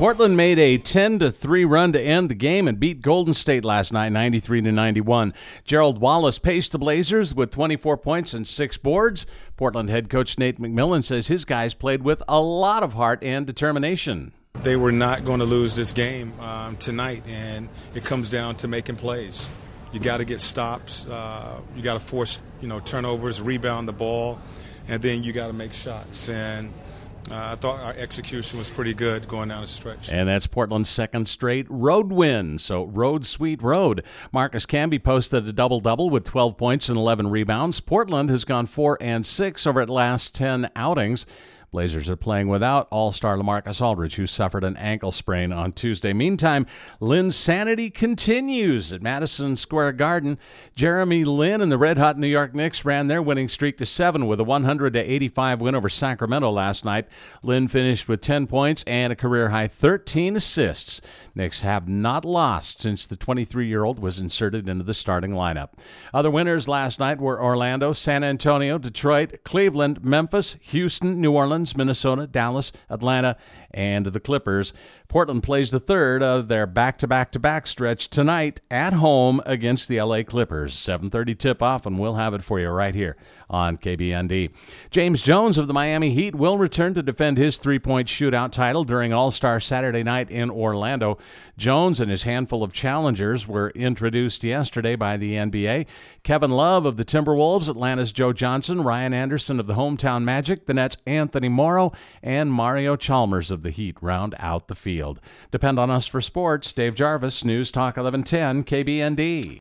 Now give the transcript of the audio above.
Portland made a 10-3 run to end the game and beat Golden State last night, 93-91. Gerald Wallace paced the Blazers with 24 points and 6 boards. Portland head coach Nate McMillan says his guys played with a lot of heart and determination. They were not going to lose this game tonight, and it comes down to making plays. You got to get stops. You got to force, turnovers, rebound the ball, and then you got to make shots. And I thought our execution was pretty good going down the stretch. And that's Portland's second straight road win. So road, sweet road. Marcus Camby posted a double-double with 12 points and 11 rebounds. Portland has gone 4-6 over its last 10 outings. Blazers are playing without all-star LaMarcus Aldridge, who suffered an ankle sprain on Tuesday. Meantime, Lynn's sanity continues at Madison Square Garden. Jeremy Lin and the red-hot New York Knicks ran their winning streak to 7 with a 100-85 win over Sacramento last night. Lin finished with 10 points and a career-high 13 assists. Knicks have not lost since the 23-year-old was inserted into the starting lineup. Other winners last night were Orlando, San Antonio, Detroit, Cleveland, Memphis, Houston, New Orleans, Minnesota, Dallas, Atlanta, and the Clippers. Portland plays the third of their back-to-back-to-back stretch tonight at home against the L.A. Clippers. 7:30 tip-off, and we'll have it for you right here on KBND. James Jones of the Miami Heat will return to defend his three-point shootout title during All-Star Saturday night in Orlando. Jones and his handful of challengers were introduced yesterday by the NBA. Kevin Love of the Timberwolves, Atlanta's Joe Johnson, Ryan Anderson of the Hometown Magic, the Nets' Anthony Morrow, and Mario Chalmers of the Heat round out the field. Depend on us for sports. Dave Jarvis, News Talk 1110 KBND.